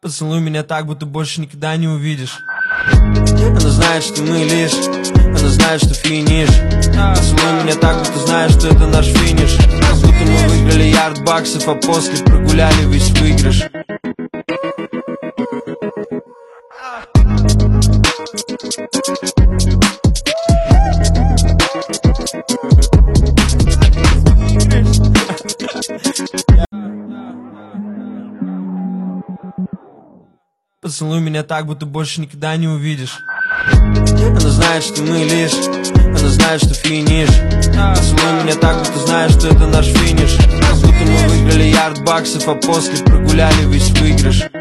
Поцелуй меня так, будто больше никогда не увидишь. Она знает, что мы лишь, она знает, что финиш. Поцелуй меня так, будто знаешь, что это наш финиш. Как будто мы выиграли ярд баксов, а после прогуляли весь выигрыш. Поцелуй меня так, будто больше никогда не увидишь. Она знает, что мы лишь, она знает, что финиш. Поцелуй меня так, будто знаешь, что это наш финиш. Как будто мы выиграли ярд баксов, а после прогуляли весь выигрыш.